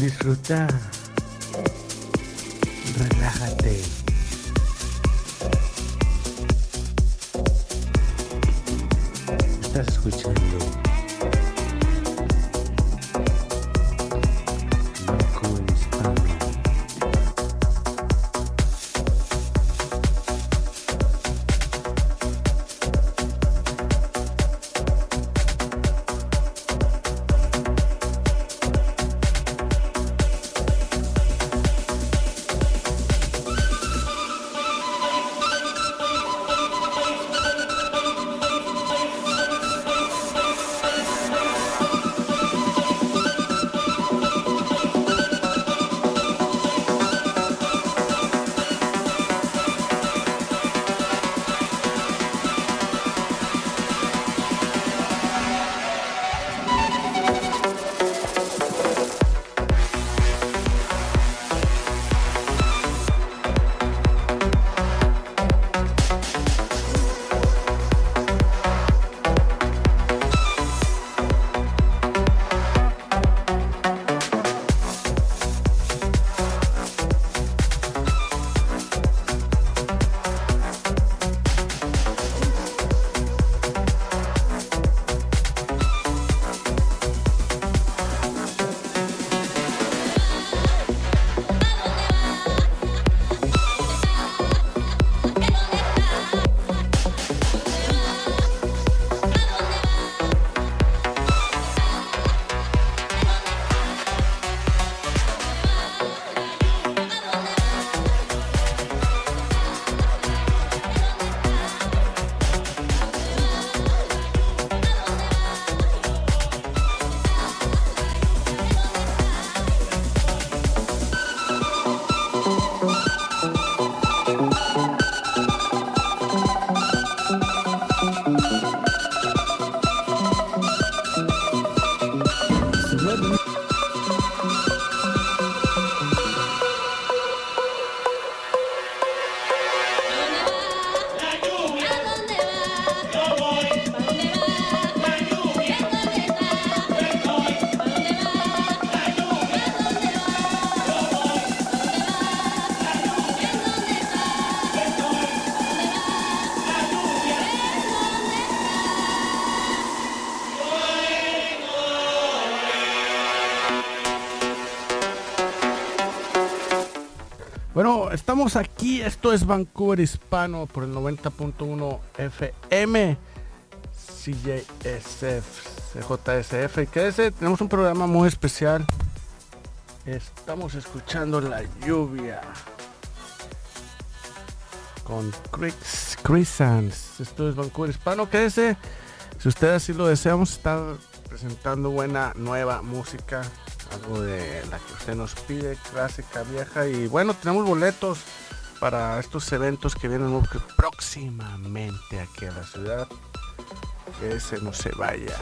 Disfruta, relájate. Estás escuchando Vancouver Hispano. Bueno, estamos aquí, esto es Vancouver Hispano por el 90.1 FM, CJSF, CJSF, y quédese, tenemos un programa muy especial, estamos escuchando La Lluvia con Chris Sands. Esto es Vancouver Hispano, quédese, si usted así lo desea, vamos a estar presentando buena nueva música, algo de la que usted nos pide, clásica, vieja, y bueno, tenemos boletos para estos eventos que vienen próximamente aquí a la ciudad, que ese no se vaya.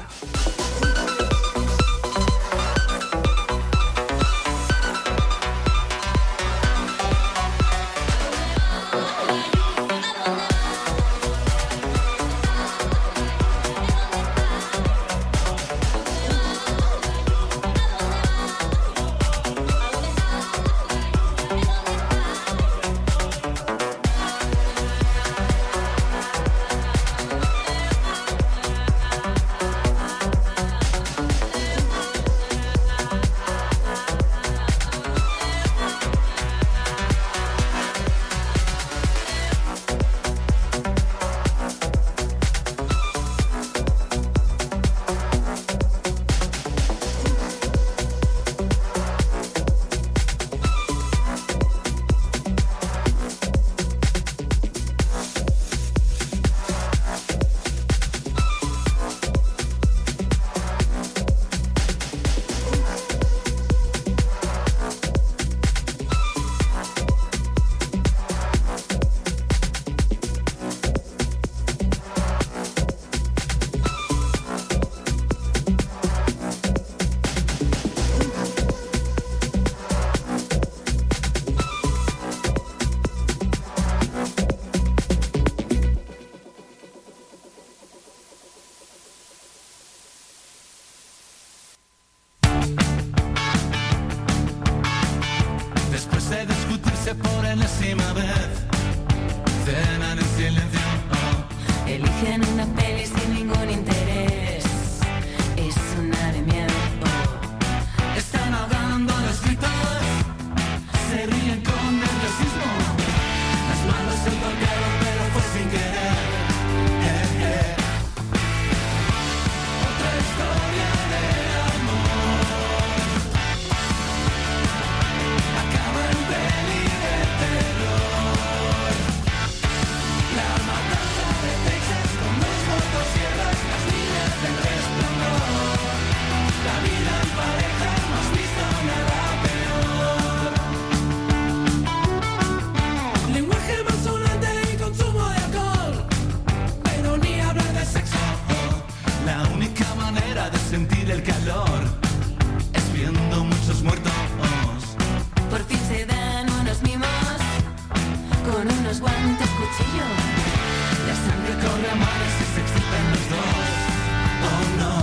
del calor, es viendo muchos muertos. Por fin se dan unos mimos con unos guantes cuchillo. La sangre corre a mares y se excitan los dos. Oh no.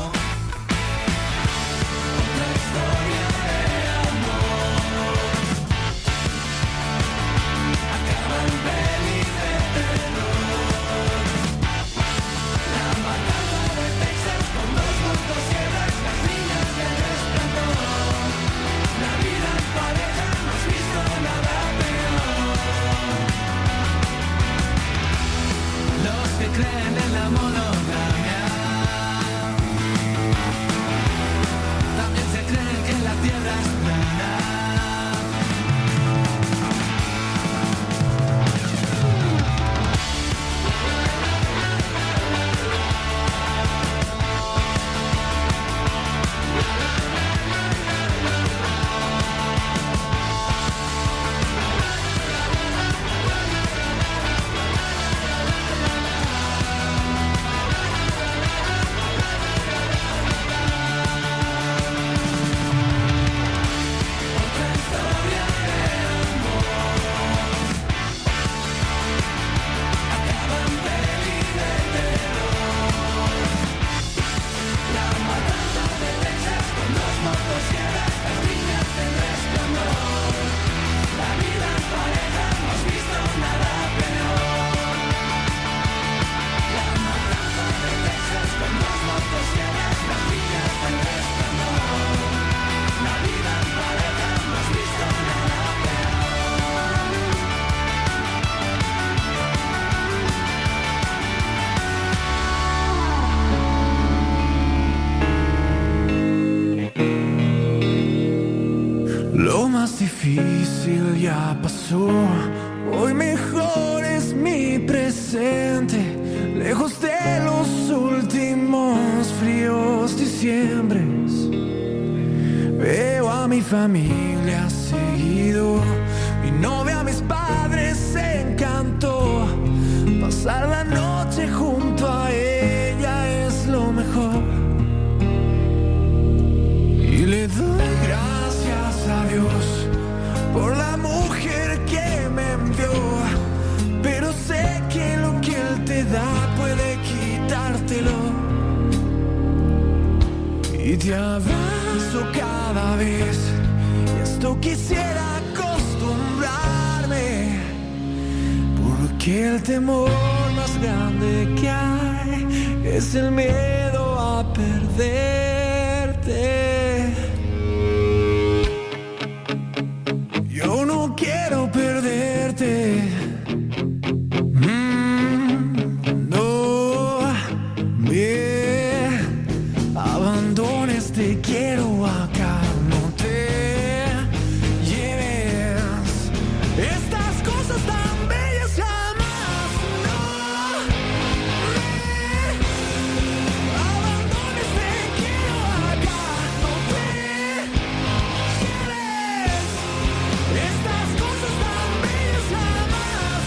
Otra historia de amor. Acaba en peli de terror. La matanza de Texas con dos muertos ciegos, las niñas del resplandor. La vida en pareja, no has visto nada peor. Los que creen en la monogamia también se creen que la tierra es plana. Lo más difícil ya pasó, hoy mejor es mi presente, lejos de los últimos fríos diciembres. Veo a mi familia seguido, mi novia, a mis padres se encantó. Pasar la noche junto a ella es lo mejor. Y le doy gracias a Dios por la mujer que me envió, pero sé que lo que Él te da puede quitártelo. Y te abrazo cada vez, y esto quisiera acostumbrarme, porque el temor más grande que hay es el miedo a perderte. Yo no quiero perderte. No me abandones, te quiero acá, no te lleves estas cosas tan bellas jamás. No me abandones, te quiero acá, no te lleves estas cosas tan bellas jamás.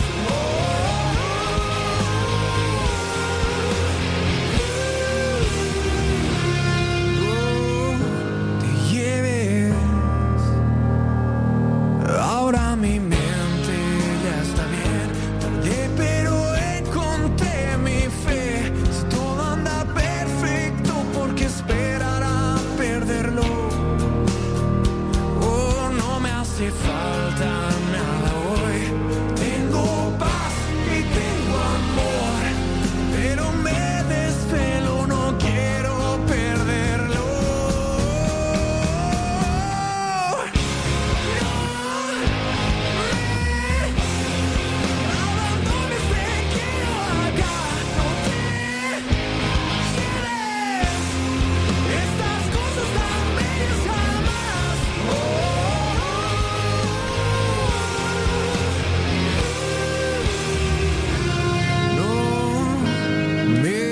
Te lleves. Ahora mi mente ya está bien, tardé pero encontré mi fe. Si todo anda perfecto, ¿por qué esperar a perderlo? Oh, no me hace falta nada hoy. Tengo paz y tengo amor, pero me desvelo, no quiero perderlo. No me abandones, te quiero acá, no te lleves estas cosas tan bellas jamás. No me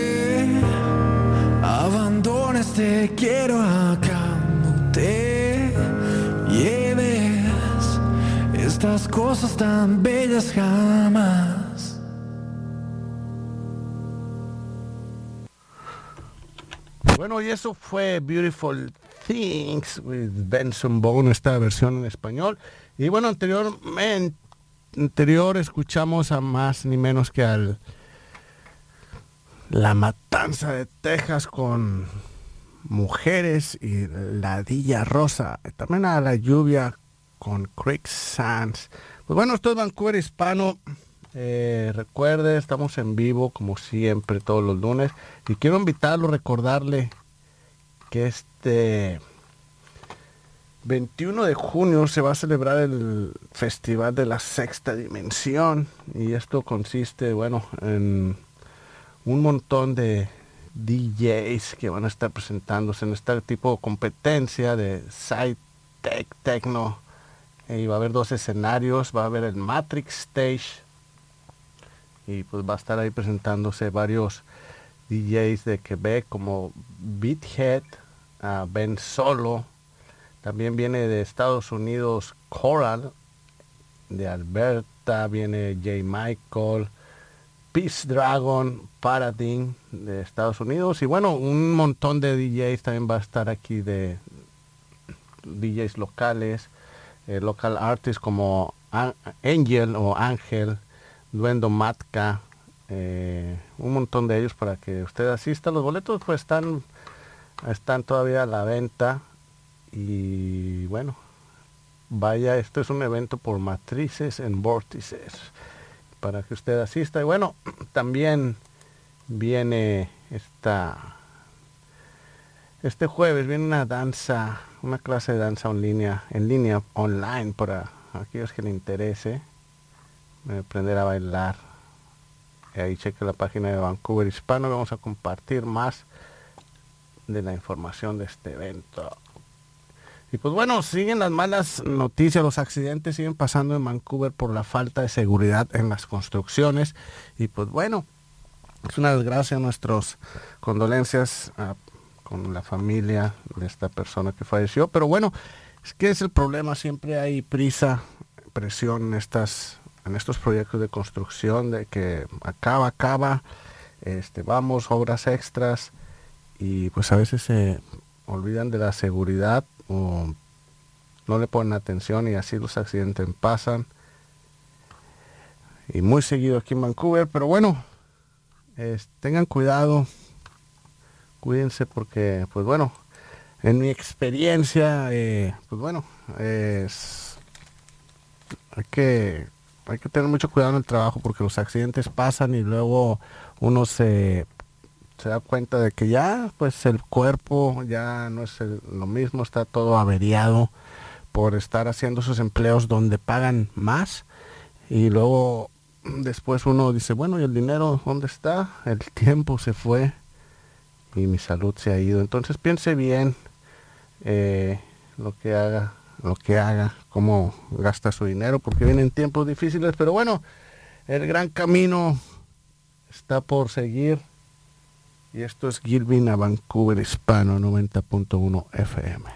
abandones, te quiero acá, no te lleves estas cosas tan bellas jamás. Bueno, y eso fue Beautiful Things with Benson Boone, esta versión en español. Y bueno, anterior escuchamos a más ni menos que al La Matanza de Texas con Mujeres y Ladilla Rosa. También a La Lluvia con Quicksands. Pues bueno, esto es Vancouver Hispano. Recuerde, estamos en vivo como siempre todos los lunes. Y quiero invitarlo, recordarle que este 21 de junio se va a celebrar el Festival de la Sexta Dimensión. Y esto consiste, bueno, en un montón de DJs que van a estar presentándose en este tipo de competencia de Sci-Tech, Techno. Y va a haber 2 escenarios, va a haber el Matrix Stage. Y pues va a estar ahí presentándose varios DJs de Quebec como Beathead, Ben Solo. También viene de Estados Unidos Coral, de Alberta viene J. Michael, Peace Dragon, Paradigm de Estados Unidos. Y bueno, un montón de DJs también va a estar aquí, de DJs locales, local artists como Angel o Ángel, Duendo Matka, un montón de ellos para que usted asista. Los boletos pues están todavía a la venta. Y bueno, vaya, esto es un evento por Matrices en Vórtices para que usted asista. Y bueno, también viene este jueves viene una clase de danza en línea online para aquellos que le interese aprender a bailar. Ahí cheque la página de Vancouver Hispano. Vamos a compartir más de la información de este evento. Y pues bueno, siguen las malas noticias, los accidentes siguen pasando en Vancouver por la falta de seguridad en las construcciones. Y pues bueno, es una desgracia, nuestras condolencias con la familia de esta persona que falleció. Pero bueno, es que es el problema, siempre hay presión en estos proyectos de construcción, de que acaba, vamos, obras extras, y pues a veces se olvidan de la seguridad o no le ponen atención y así los accidentes pasan. Y muy seguido aquí en Vancouver, pero bueno, tengan cuidado, cuídense porque, pues bueno, en mi experiencia, pues bueno, hay que tener mucho cuidado en el trabajo porque los accidentes pasan y luego uno se da cuenta de que ya pues el cuerpo ya no es lo mismo, está todo averiado por estar haciendo esos empleos donde pagan más, y luego después uno dice, bueno, ¿y el dinero dónde está? El tiempo se fue y mi salud se ha ido. Entonces piense bien lo que haga, cómo gasta su dinero, porque vienen tiempos difíciles, pero bueno, el gran camino está por seguir. Y esto es Gilvin a Vancouver Hispano 90.1 FM.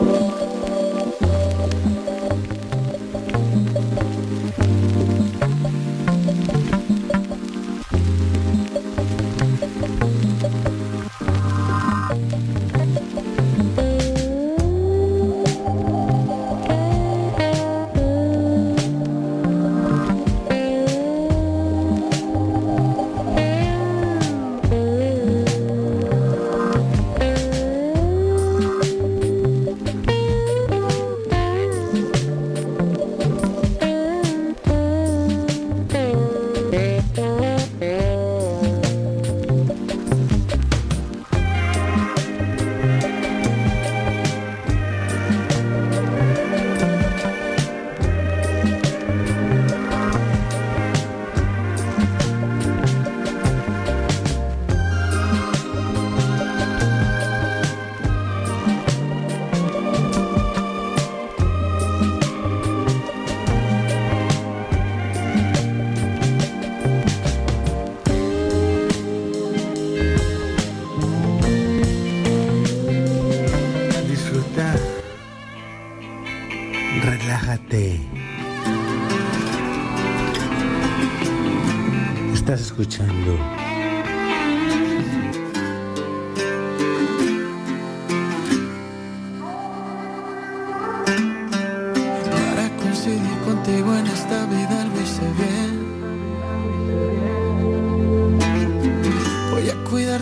Relájate. Estás escuchando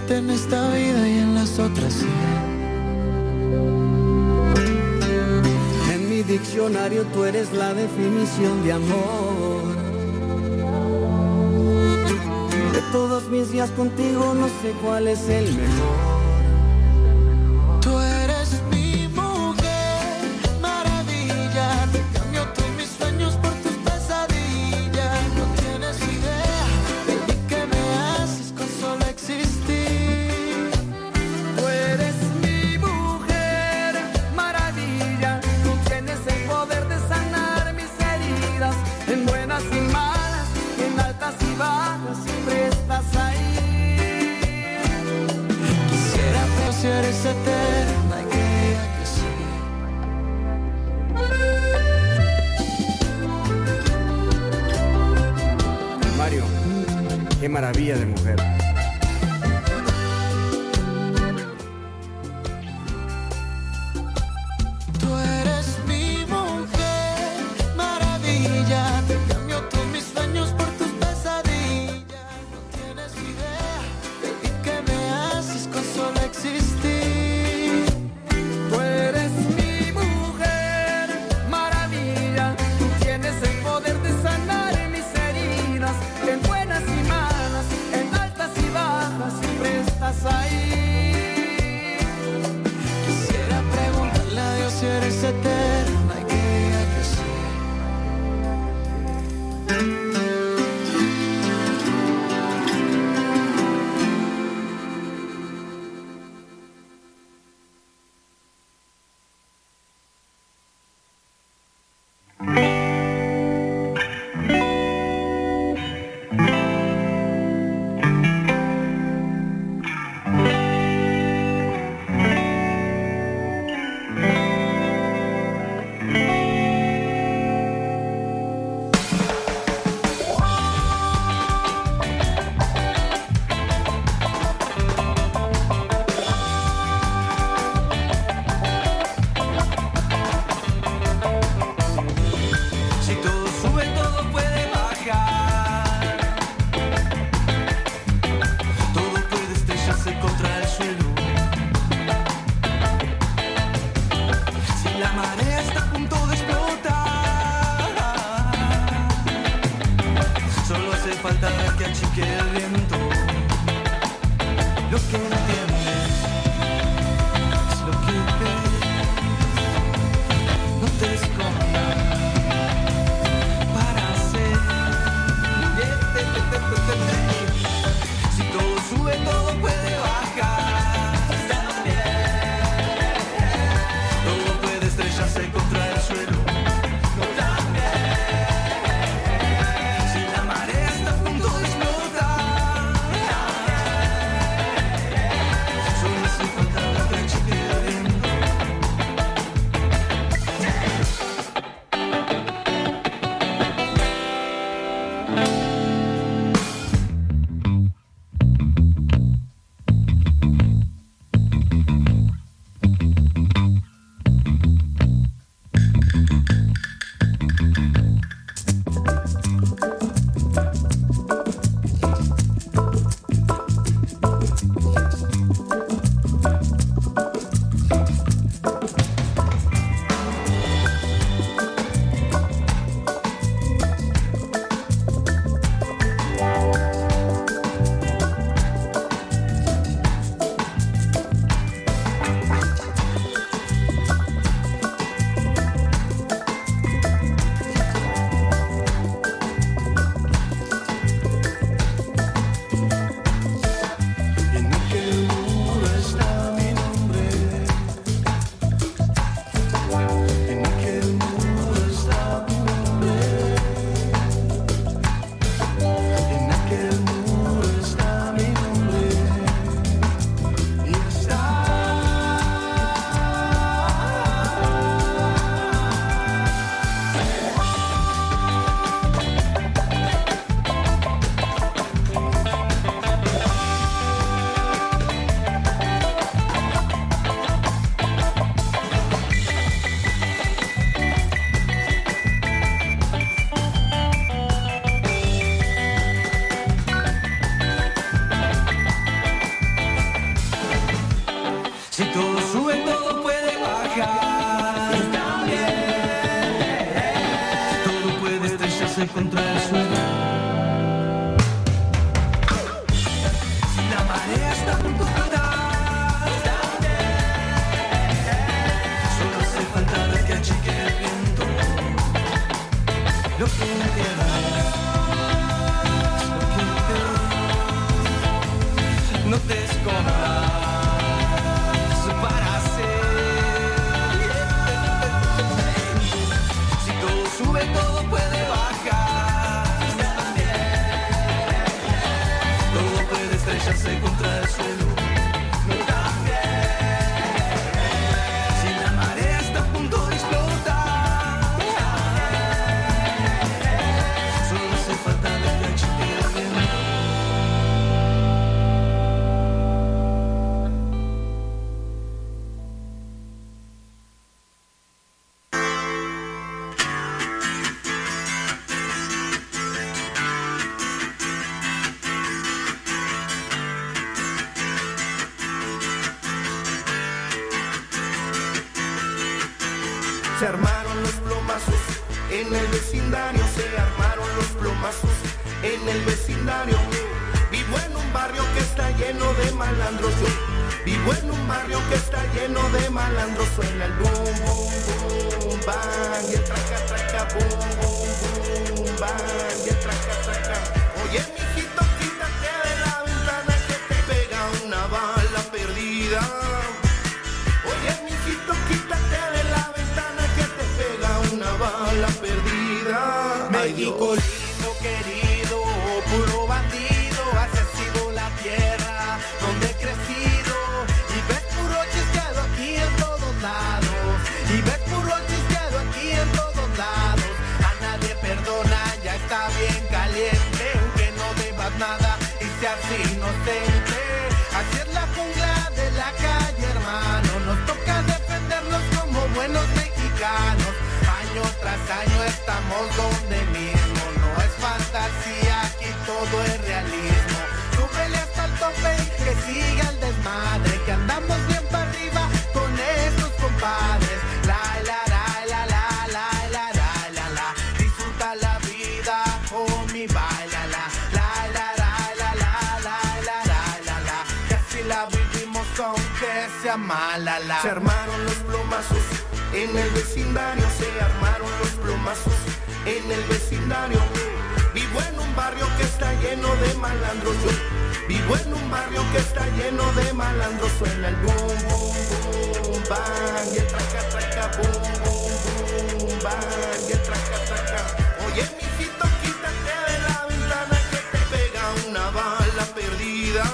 tenerte en esta vida y en las otras 100. En mi diccionario tú eres la definición de amor. De todos mis días contigo no sé cuál es el mejor. Tú eres mi mujer maravilla, te cambio todos mis sueños por tus pesadillas. No tienes idea de que me haces con solo existir. Tú eres mi mujer maravilla, tú tienes el poder de sanar mis heridas, en buenas y malas, en altas y bajas, siempre estás ahí. Quisiera si eres eterna y que diga que sí. Mario, qué maravilla de mujer. Tú eres mi mujer maravilla, te cambio todos mis sueños por tus pesadillas. No tienes idea de que me haces con solo existir. Tú eres mi mujer maravilla, tú tienes el poder de sanar mis heridas, en buenas y malas, en altas y bajas. compras para hacer. Si todo sube, todo puede bajar. Todo puede estrellarse contra el suelo. Si la marea está a punto de explotar, solo hace falta ver la chiquera de mí. Se armaron los plomazos en el vecindario, se armaron los plomazos en el vecindario. Vivo en un barrio que está lleno de malandros, yo vivo en un barrio que está lleno de malandros. Suena el boom, boom, boom, bang, y el traca, traca, boom, boom, boom, bang, y el traca, traca. Oye, mijito, quítate de la ventana que te pega una bala perdida. Oye, mijito, quítate de la ventana que te pega una bala perdida. México lindo, querido, puro bandido, así ha sido la tierra donde he crecido. Y ves puro chisqueado aquí en todos lados. Y ves puro chisqueado aquí en todos lados. A nadie perdona, ya está bien caliente. Aunque no debas nada y seas inocente. Así es la jungla de la calle, hermano. Nos toca defendernos como buenos mexicanos. Año tras año estamos donde mismo. No es fantasía, aquí todo es realismo. Súbele hasta el tope y que siga el desmadre. Que andamos bien para arriba con estos compadres. La la la la la la la la la la. Disfruta la vida, homie, bailala. La la la la la la la la la la. Que así la vivimos aunque sea mala la. Se armaron los plomazos en el vecindario, se armaron los plomazos en el vecindario. Vivo en un barrio que está lleno de malandros, yo vivo en un barrio que está lleno de malandros. Suena el boom, boom, boom, bang, y el traca, traca, boom, boom, boom, bang, y el traca, traca. Oye, mijito, quítate de la ventana que te pega una bala perdida.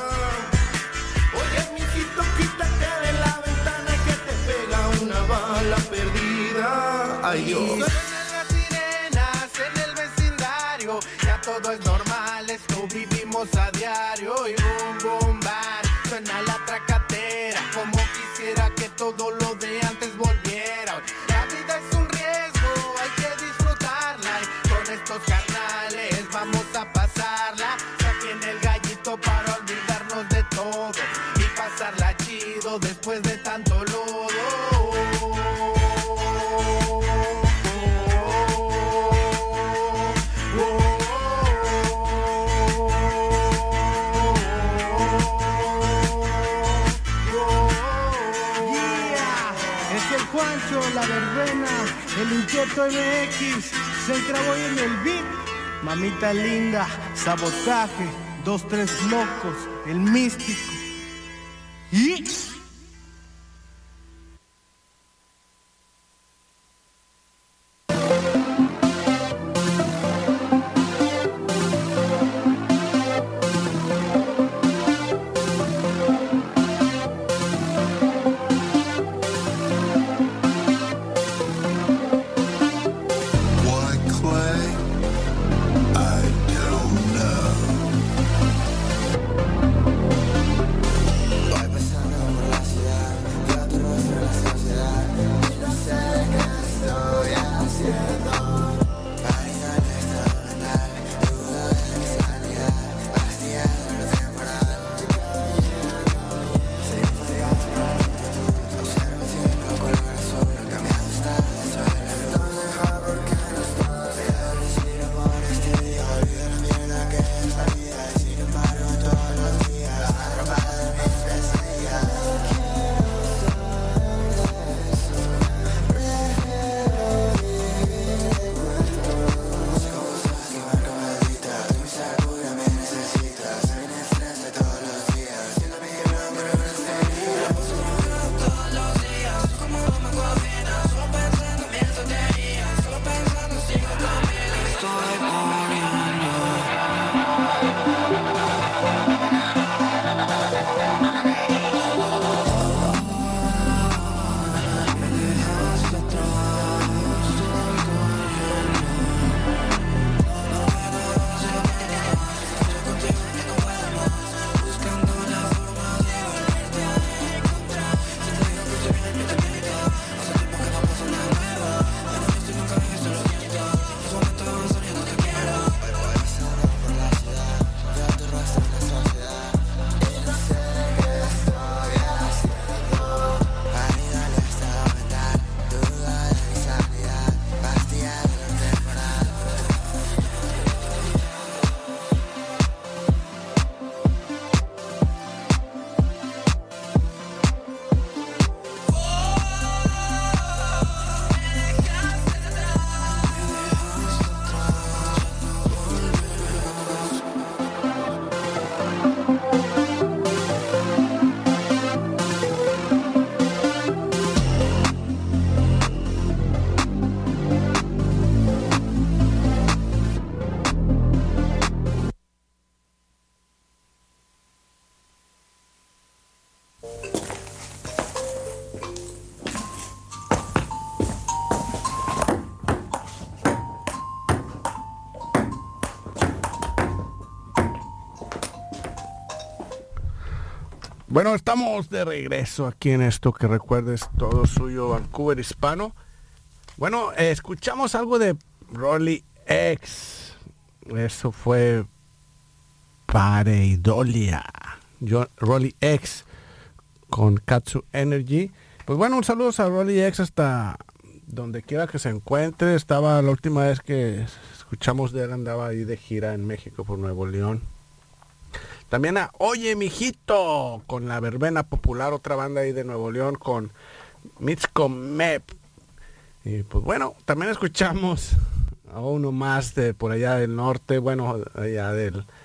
Oye, mijito, quítate de la ventana que te pega una bala perdida. Ay, Dios. Suenan las sirenas en el vecindario. Ya todo es normal, esto vivimos a diario. Y boom, boom, bang, suena la tracatera. Como quisiera que todo lo de antes volviera. La vida es un riesgo, hay que disfrutarla. Y con estos carnales vamos a pasarla. Saquen el gallito para olvidarnos de todo y pasarla chido después de tanto lodo. Juancho, la verbena, el inquieto MX, se enclavó en el beat. Mamita linda, sabotaje, 2, 3 locos, el místico. Y... Voy pasando por Bueno, estamos de regreso aquí en esto que recuerdes todo suyo, Vancouver Hispano. Bueno, escuchamos algo de Rolly X. Eso fue Pareidolia. Rolly X con Katsu Energy. Pues bueno, un saludo a Rolly X hasta donde quiera que se encuentre. Estaba la última vez que escuchamos de él, andaba ahí de gira en México por Nuevo León. También a Oye Mijito con la Verbena Popular, otra banda ahí de Nuevo León con Mitzco Mep. Y pues bueno, también escuchamos a uno más de por allá del norte, bueno, allá del